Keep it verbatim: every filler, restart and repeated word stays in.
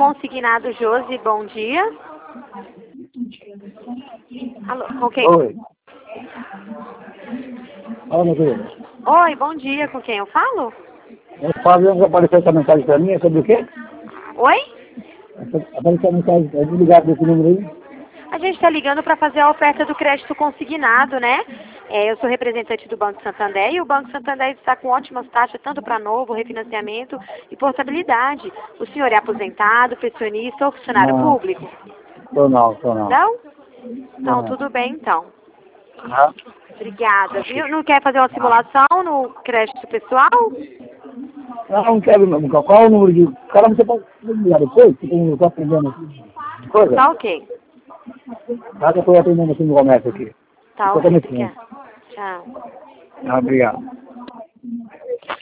Consignado Josi, bom dia. Alô, com quem? Oi. Olha, meu querido. Oi, bom dia, com quem eu falo? O Fábio apareceu essa mensagem para mim, é sobre o quê? Oi? Apareceu a mensagem, é ligado desse número aí? A gente está ligando para fazer a oferta do crédito consignado, né? É, eu sou representante do Banco Santander e o Banco Santander está com ótimas taxas, tanto para novo, refinanciamento e portabilidade. O senhor é aposentado, pensionista ou funcionário Não, público? tô não, tô não. Não? Então, Não. tudo bem, então. Ah, Obrigada, viu? Não quer fazer uma simulação no crédito pessoal? não, não quero não. Qual é o número de... Cara, você pode ligar depois? Que tem, eu tô aprendendo aqui. Coisa? Tá ok. Tá que eu tô atendendo aqui no comércio aqui. Tá Tô ok, começando. obrigada. Tchau. Ah, obrigado.